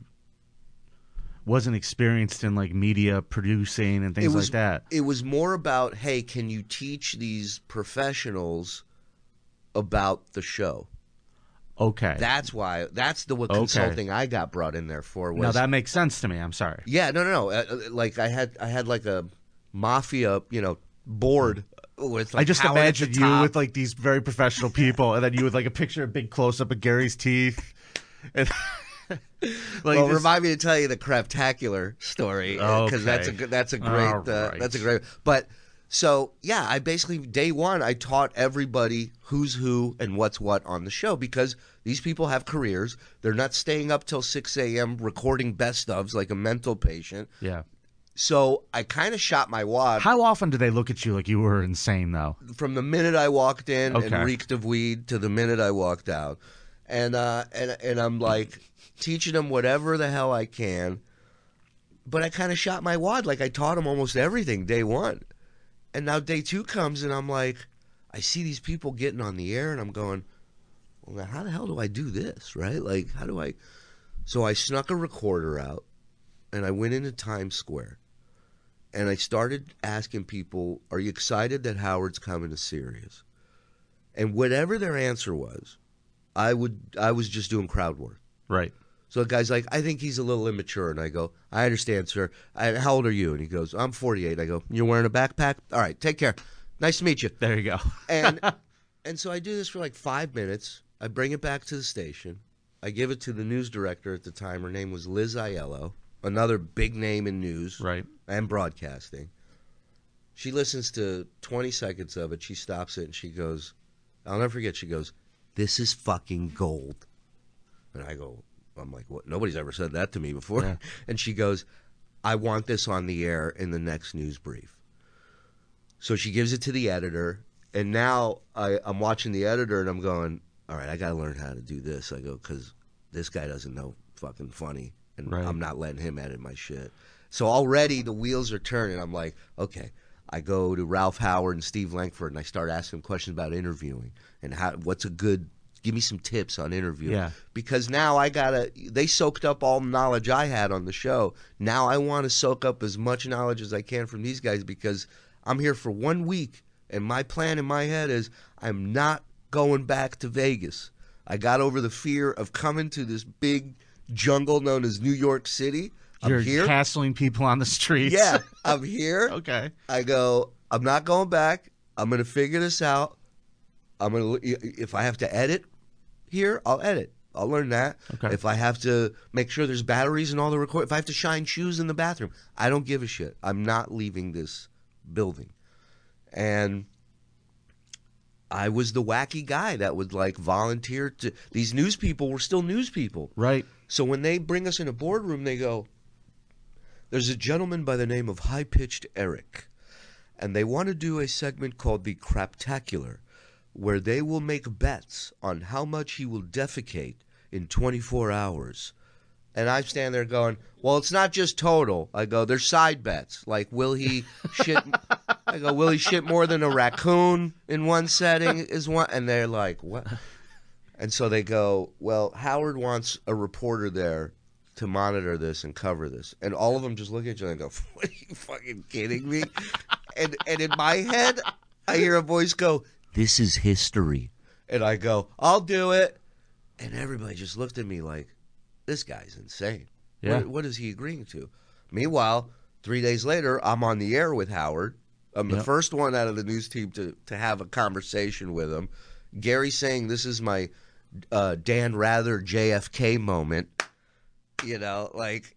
wasn't experienced in like media producing and things it was, like that. It was more about, hey, can you teach these professionals about the show? Okay. That's why. That's the what Okay. consulting I got brought in there for. Was, now that makes sense to me. I'm sorry. yeah, no, no, no. Uh, uh, like I had, I had like a mafia, you know, board with. Like I just Howard at the imagined you top. with like these very professional people, and then you with like a picture, a big close up of Gary's teeth. And, like well, this- remind me to tell you the Craptacular story because Okay. that's a good- that's a great All uh, right. that's a great. But so yeah, I basically day one I taught everybody who's who and what's what on the show because these people have careers. They're not staying up till six a.m. recording best ofs like a mental patient. yeah. So I kind of shot my wad How often do they look at you like you were insane, though? from the minute I walked in Okay. and reeked of weed to the minute I walked out, and uh, and and I'm like teaching them whatever the hell I can, but I kind of shot my wad like I taught them almost everything day one, and now day two comes and I'm like, I see these people getting on the air and I'm going, well, now how the hell do I do this, right? Like how do I? So I snuck a recorder out, and I went into Times Square. And I started asking people, are you excited that Howard's coming to Sirius? And whatever their answer was, I would I was just doing crowd work. Right. So the guy's like, I think he's a little immature. And I go, I understand, sir. I, how old are you? And he goes, I'm forty-eight. I go, you're wearing a backpack? All right, take care. Nice to meet you. There you go. And and so I do this for like five minutes. I bring it back to the station. I give it to the news director at the time. Her name was Liz Aiello, another big name in news Right. and broadcasting. She listens to twenty seconds of it. She stops it and she goes, I'll never forget, she goes, this is fucking gold. And I go, I'm like, what? Nobody's ever said that to me before. Yeah. And she goes, I want this on the air in the next news brief. So she gives it to the editor. And now I, I'm watching the editor and I'm going, all right, I got to learn how to do this. I go, because this guy doesn't know fucking funny. And Right. I'm not letting him edit my shit. So already the wheels are turning. I'm like, okay. I go to Ralph Howard and Steve Langford and I start asking them questions about interviewing and how what's a good give me some tips on interviewing. Yeah. Because now I gotta they soaked up all the knowledge I had on the show. Now I want to soak up as much knowledge as I can from these guys because I'm here for one week and my plan in my head is I'm not going back to Vegas. I got over the fear of coming to this big jungle known as New York City. You're I'm here. castling people on the streets. Yeah, I'm here. Okay. I go, I'm not going back. I'm going to figure this out. I'm going to, if I have to edit here, I'll edit. I'll learn that. Okay. If I have to make sure there's batteries in all the record, if I have to shine shoes in the bathroom, I don't give a shit. I'm not leaving this building. And I was the wacky guy that would like volunteer to, these news people were still news people. Right. So when they bring us in a boardroom, they go, there's a gentleman by the name of High Pitched Eric, and they want to do a segment called the Craptacular, where they will make bets on how much he will defecate in twenty-four hours. And I stand there going, well, it's not just total. I go, there's side bets. Like, will he shit? I go, will he shit more than a raccoon in one setting? Is one, and they're like, what? And so they go, well, Howard wants a reporter there to monitor this and cover this. And all of them just look at each other and go, what, are you fucking kidding me? and and in my head, I hear a voice go, this is history. And I go, I'll do it. And everybody just looked at me like, this guy's insane. Yeah. What, what is he agreeing to? Meanwhile, three days later, I'm on the air with Howard. I'm the Yep. first one out of the news team to, to have a conversation with him. Gary saying this is my uh, Dan Rather J F K moment. You know, like,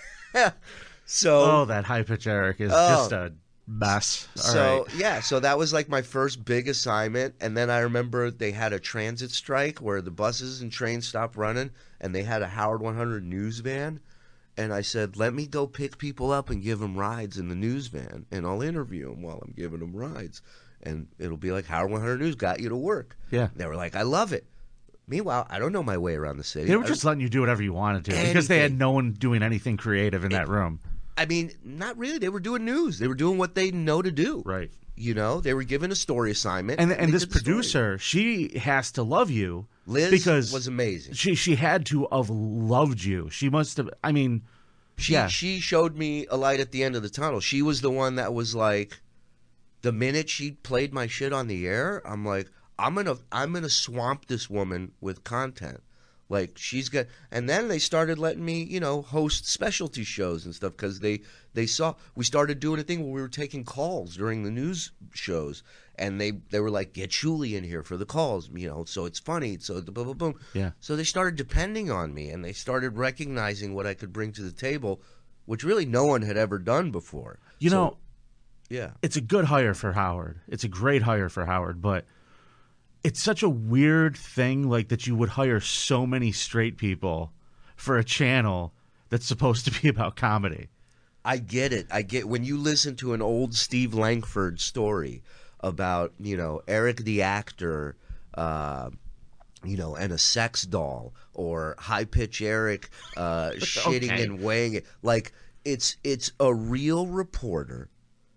so. Oh, that high pitch Eric is Oh. just a mess. All So right. yeah, so that was like my first big assignment, and then I remember they had a transit strike where the buses and trains stopped running, and they had a Howard one hundred news van, and I said, "Let me go pick people up and give them rides in the news van, and I'll interview them while I'm giving them rides, and it'll be like Howard one hundred News got you to work." Yeah. They were like, "I love it." Meanwhile, I don't know my way around the city. They were I- just letting you do whatever you wanted to because they had Anything. no one doing anything creative in that room. I mean, not really. They were doing news. They were doing what they know to do. Right. You know, they were given a story assignment. And they and this did the story. producer, she has to love you. Liz because was amazing. She she had to have loved you. She must have. I mean, She yeah. she showed me a light at the end of the tunnel. She was the one that was like, the minute she played my shit on the air, I'm like, I'm gonna I'm gonna swamp this woman with content. Like she's got, and then they started letting me, you know, host specialty shows and stuff because they they saw we started doing a thing where we were taking calls during the news shows, and they they were like, get Shuli in here for the calls, you know, so it's funny, so the boom boom boom. Yeah. So they started depending on me, and they started recognizing what I could bring to the table, which really no one had ever done before. you So, know, yeah. it's a good hire for Howard. It's a great hire for Howard, but it's such a weird thing, like that you would hire so many straight people for a channel that's supposed to be about comedy. I get it. I get when you listen to an old Steve Langford story about, you know, Eric the actor, uh, you know, and a sex doll, or high pitch Eric uh, shitting Okay. and weighing it. Like it's it's a real reporter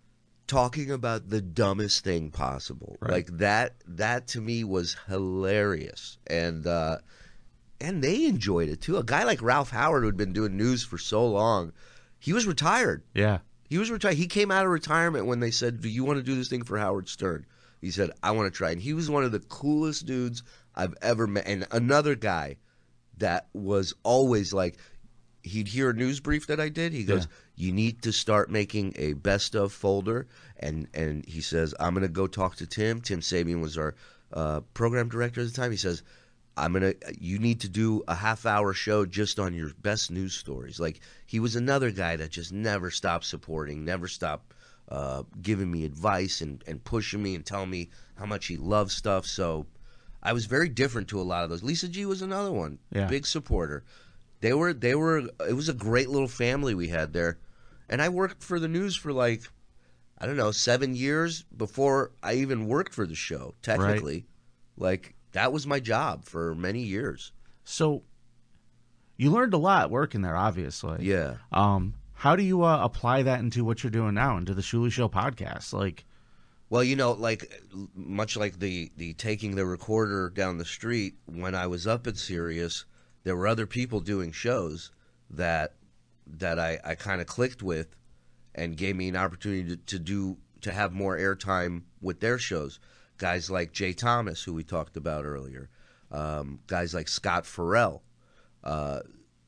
talking about the dumbest thing possible. Right. Like that that to me was hilarious. And uh and they enjoyed it too. A guy like Ralph Howard, who had been doing news for so long, he was retired. Yeah. He was retired. He came out of retirement when they said, "Do you want to do this thing for Howard Stern?" He said, "I want to try." And he was one of the coolest dudes I've ever met. And another guy that was always like, he'd hear a news brief that I did. He goes, "You need to start making a best of folder." And and he says, "I'm going to go talk to Tim." Tim Sabian was our uh, program director at the time. He says, I'm gonna. You need to do a half hour show just on your best news stories. Like he was another guy that just never stopped supporting, never stopped uh, giving me advice and, and pushing me and telling me how much he loved stuff. So I was very different to a lot of those. Lisa G was another one, Yeah. big supporter. They were. They were. It was a great little family we had there, and I worked for the news for like, I don't know, seven years before I even worked for the show. Technically, like. That was my job for many years. So you learned a lot working there, obviously. Yeah. Um, how do you uh, apply that into what you're doing now, into the Shuli Show podcast? Like, Well, you know, like much like the, the taking the recorder down the street, when I was up at Sirius, there were other people doing shows that that I, I kind of clicked with and gave me an opportunity to, to do to have more airtime with their shows. Guys like Jay Thomas, who we talked about earlier, um, guys like Scott Farrell. Uh,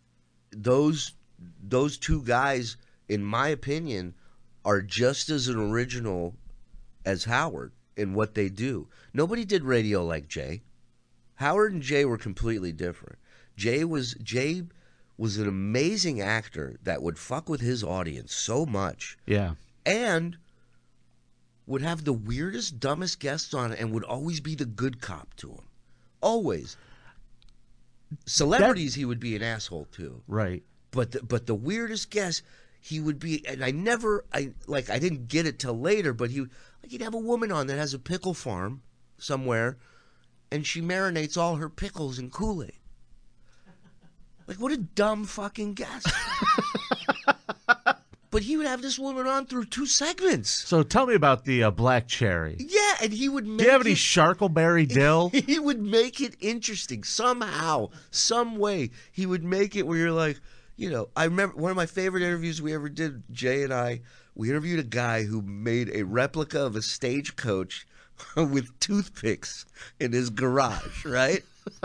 those those two guys, in my opinion, are just as an original as Howard in what they do. Nobody did radio like Jay. Howard and Jay were completely different. Jay was Jay was an amazing actor that would fuck with his audience so much, yeah. and would have the weirdest, dumbest guests on, and would always be the good cop to them. Always. Celebrities, he would be an asshole to. Right. But the, but the weirdest guest, he would be, and I never, I like, I didn't get it till later. But he, like, he'd have a woman on that has a pickle farm somewhere, and she marinates all her pickles in Kool-Aid. Like, what a dumb fucking guess. But he would have this woman on through two segments. So tell me about the uh, black cherry. Yeah, and he would make Do you have any it, Sharkleberry dill? he would make it interesting somehow, some way. He would make it where you're like, you know, I remember one of my favorite interviews we ever did, Jay and I, we interviewed a guy who made a replica of a stagecoach with toothpicks in his garage, right?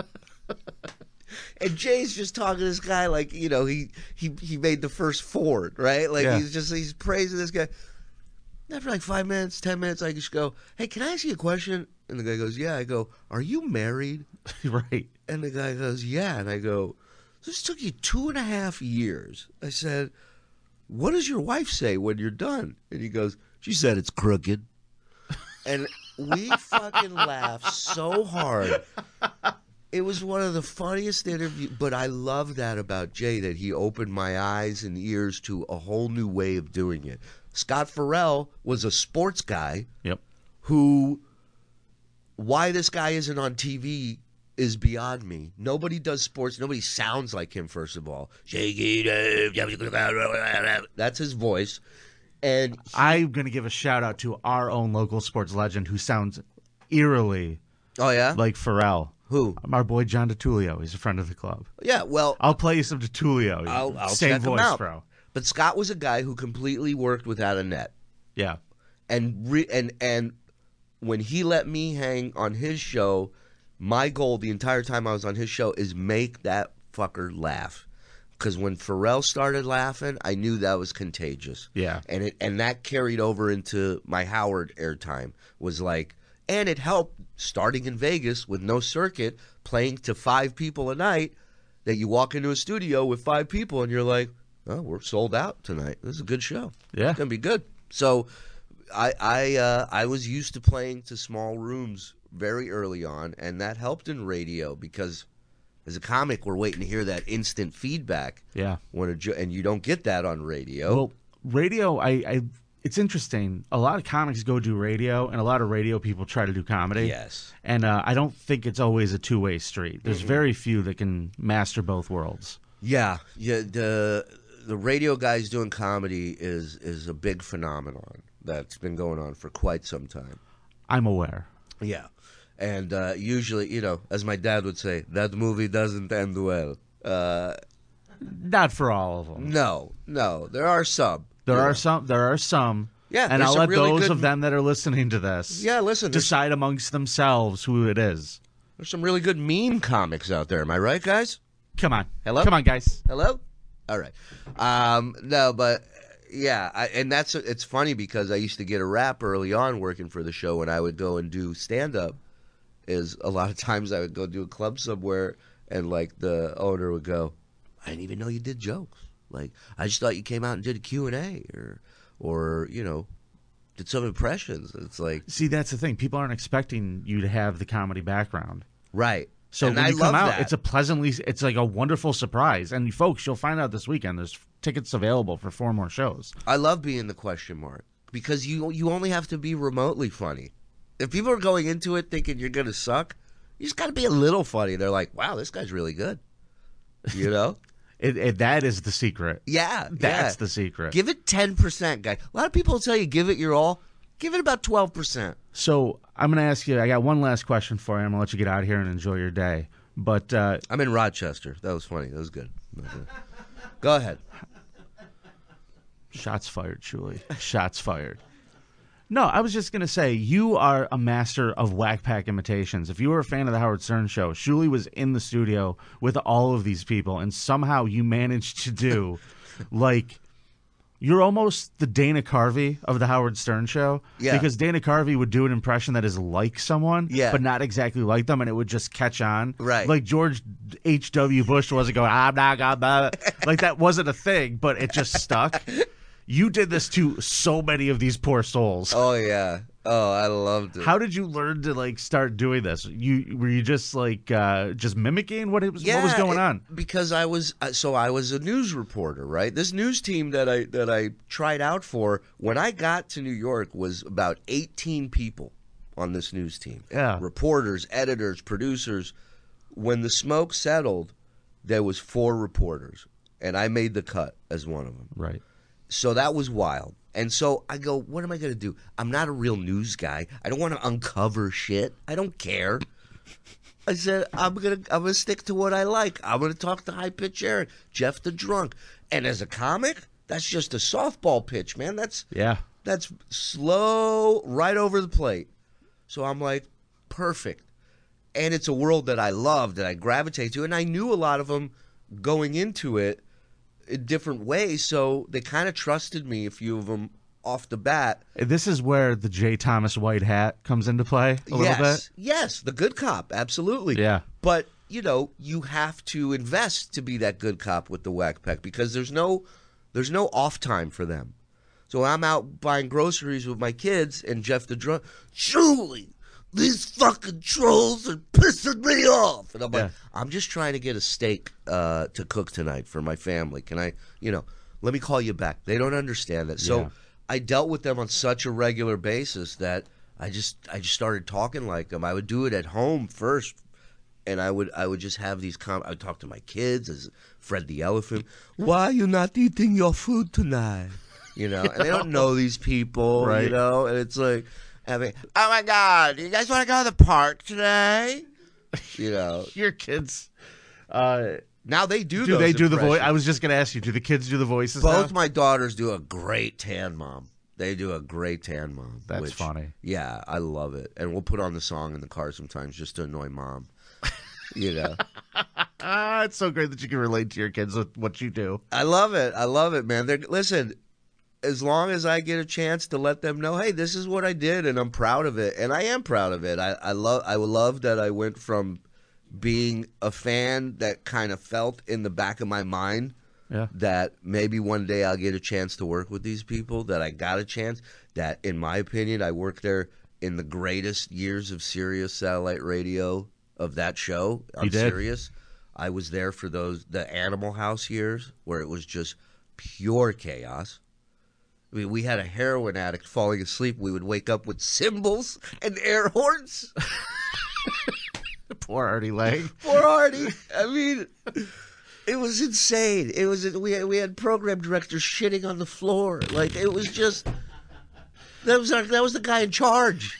And Jay's just talking to this guy like, you know, he he he made the first Ford, right? Like Yeah. he's just he's praising this guy. After like five minutes, ten minutes, I just go, "Hey, can I ask you a question?" And the guy goes, "Yeah." I go, "Are you married?" Right. And the guy goes, "Yeah." And I go, "This took you two and a half years." I said, "What does your wife say when you're done?" And he goes, "She said it's crooked." And we fucking laughed so hard. It was one of the funniest interviews, but I love that about Jay, that he opened my eyes and ears to a whole new way of doing it. Scott Farrell was a sports guy Yep. who, why this guy isn't on T V is beyond me. Nobody does sports. Nobody sounds like him, first of all. That's his voice. And he, I'm going to give a shout out to our own local sports legend who sounds eerily oh, yeah? like Pharrell. Who? Our boy John DiTullio. He's a friend of the club. Yeah, well, I'll play you some DiTullio. I'll, I'll Same check voice, him out. bro. But Scott was a guy who completely worked without a net. Yeah. And re- and and when he let me hang on his show, my goal the entire time I was on his show is make that fucker laugh. Because when Pharrell started laughing, I knew that was contagious. Yeah. And it and that carried over into my Howard airtime. Was like, and it helped starting in Vegas with no circuit, playing to five people a night. That you walk into a studio with five people and you're like, oh, we're sold out tonight. This is a good show. Yeah. It's gonna be good. So, I I uh, I was used to playing to small rooms very early on, and that helped in radio because as a comic, we're waiting to hear that instant feedback. Yeah. When a jo- and you don't get that on radio. Well, radio, I, I, it's interesting. A lot of comics go do radio, and a lot of radio people try to do comedy. Yes. And uh, I don't think it's always a two-way street. There's mm-hmm. very few that can master both worlds. Yeah. Yeah. The the radio guys doing comedy is is a big phenomenon that's been going on for quite some time. I'm aware. Yeah. And uh, usually, you know, as my dad would say, that movie doesn't end well. Uh, Not for all of them. no, no. There are some. There are know. some. There are some. Yeah, and there's I'll some let really those good- of them that are listening to this Yeah, listen. There's, decide amongst themselves who it is. there's some really good meme comics out there. Am I right, guys? Come on. Hello? Come on, guys. Hello? All right. Um, no, but yeah, I, and that's it's funny because I used to get a rap early on working for the show when I would go and do stand-up. Is a lot of times I would go do a club somewhere and like the owner would go, I didn't even know you did jokes. Like I just thought you came out and did a Q and A or or you know did some impressions. It's like See, that's the thing. People aren't expecting you to have the comedy background. right. So and when I you love come out, that. it's a pleasantly, it's like a wonderful surprise. And folks, you'll find out this weekend. There's tickets available for four more shows. I love being the question mark because you you only have to be remotely funny. If people are going into it thinking you're going to suck, you just got to be a little funny. They're like, wow, this guy's really good. You know? It, it, that is the secret. Yeah. That's yeah. the secret. Give it ten percent, guy. A lot of people will tell you give it your all. Give it about twelve percent. So I'm going to ask you, I got one last question for you. I'm going to let you get out of here and enjoy your day. But uh, I'm in Rochester. That was funny. That was good. Go ahead. shots fired, Shuli. Shots fired. No, I was just going to say, you are a master of whack pack imitations. If you were a fan of the Howard Stern show, Shuli was in the studio with all of these people, and somehow you managed to do, like, you're almost the Dana Carvey of the Howard Stern show. Yeah. Because Dana Carvey would do an impression that is like someone, Yeah. but not exactly like them, and it would just catch on. Right. Like George H W. Bush wasn't going, I'm not gonna, blah. Like that wasn't a thing, but it just stuck. You did this to so many of these poor souls. Oh, yeah. Oh, I loved it. How did you learn to like start doing this? You were you just like uh, just mimicking what it was? Yeah, what was going it- on? Because I was uh, so I was a news reporter, right? This news team that I that I tried out for when I got to New York was about eighteen people on this news team. Yeah. Reporters, editors, producers. When the smoke settled, there was four reporters, and I made the cut as one of them. Right. So that was wild. And so I go, what am I going to do? I'm not a real news guy. I don't want to uncover shit. I don't care. I said, I'm going to I'm gonna stick to what I like. I'm going to talk to High Pitch Eric, Jeff the Drunk. And as a comic, that's just a softball pitch, man. That's Yeah. That's slow, right over the plate. So I'm like, perfect. And it's a world that I love, that I gravitate to. And I knew a lot of them going into it in different ways, so they kind of trusted me, a few of them, off the bat. This is where the J. Thomas White hat comes into play a yes, little bit? Yes, the good cop, absolutely. Yeah. But, you know, you have to invest to be that good cop with the whack pack because there's no, there's no off time for them. So I'm out buying groceries with my kids, and Jeff the Drunk, Julie, these fucking trolls are pissing me off. And I'm like, Yeah. I'm just trying to get a steak uh, to cook tonight for my family. Can I, you know, let me call you back. They don't understand that. So Yeah. I dealt with them on such a regular basis that I just I just started talking like them. I would do it at home first, and I would I would just have these com- I would talk to my kids as Fred the Elephant. Why are you not eating your food tonight? You know, and they don't know these people, Right. you know, and it's like, having, oh my God, you guys want to go to the park today? You know, Your kids, uh, now they do. do those they do the voice? impressions. I was just going to ask you, do the kids do the voices Both now? my daughters do a great tan mom. They do a great tan mom. That's which, funny. Yeah, I love it. And we'll put on the song in the car sometimes just to annoy mom. You know, Ah, it's so great that you can relate to your kids with what you do. I love it. I love it, man. They're, listen, as long as I get a chance to let them know, hey, this is what I did, and I'm proud of it, and I am proud of it. I, I love. I love that I went from being a fan that kind of felt in the back of my mind Yeah. that maybe one day I'll get a chance to work with these people, that I got a chance, that in my opinion I worked there in the greatest years of Sirius satellite radio of that show on You did. Sirius. I was there for those the Animal House years where it was just pure chaos. I mean, we had a heroin addict falling asleep. We would wake up with cymbals and air horns. Poor Artie Lang. Poor Artie. I mean, it was insane. It was we had, we had program directors shitting on the floor. Like it was just that was our, that was the guy in charge.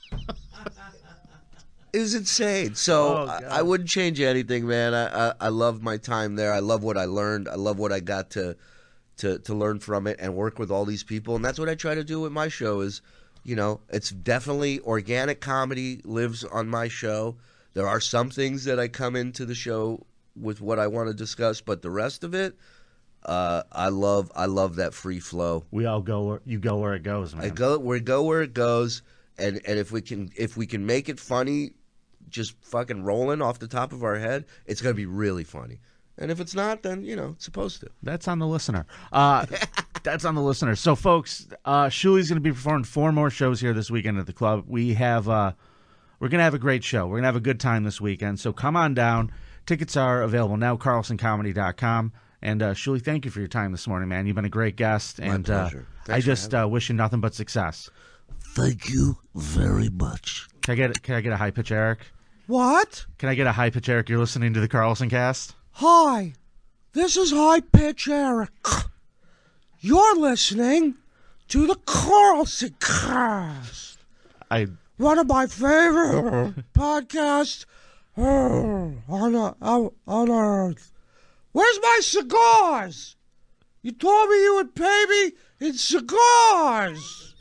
It was insane. So Oh, I, God. I wouldn't change anything, man. I, I I love my time there. I love what I learned. I love what I got to to to learn from it and work with all these people. And that's what I try to do with my show. Is you know, it's definitely organic comedy lives on my show. There are some things that I come into the show with what I want to discuss, but the rest of it, uh, I love. I love that free flow. We all go where you go where it goes, man. I go we go where it goes, and and if we can if we can make it funny, just fucking rolling off the top of our head, it's gonna be really funny. And if it's not, then you know it's supposed to. That's on the listener. Uh, that's on the listener. So, folks, uh, Shuli's going to be performing four more shows here this weekend at the club. We have, uh, we're going to have a great show. We're going to have a good time this weekend. So come on down. Tickets are available now. Carlson Comedy dot com. And uh, Shuli, thank you for your time this morning, man. You've been a great guest, My and uh, pleasure. I Thanks for just having uh, wish you nothing but success. Thank you very much. Can I get can I get a high pitch, Eric? What? Can I get a high pitch, Eric? You're listening to the Carlson Cast. Hi, this is High Pitch Eric. You're listening to the Carlson Cast, I one of my favorite podcasts uh, on, uh, on earth. Where's my cigars? You told me you would pay me in cigars.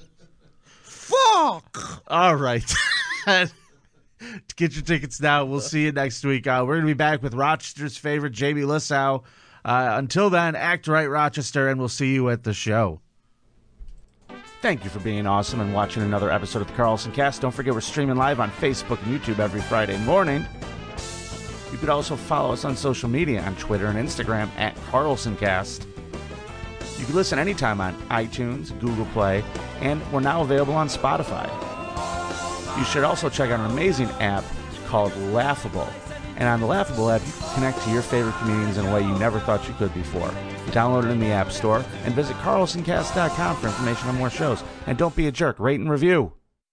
Fuck. all right. To get your tickets now. We'll see you next week. Uh, we're going to be back with Rochester's favorite, Jamie Lissow. Uh, until then, act right, Rochester, and we'll see you at the show. Thank you for being awesome and watching another episode of the Carlson Cast. Don't forget we're streaming live on Facebook and YouTube every Friday morning. You could also follow us on social media on Twitter and Instagram at Carlson Cast. You can listen anytime on iTunes, Google Play, and we're now available on Spotify. You should also check out an amazing app called Laughable. And on the Laughable app, you can connect to your favorite comedians in a way you never thought you could before. Download it in the App Store and visit carlson cast dot com for information on more shows. And don't be a jerk. Rate and review.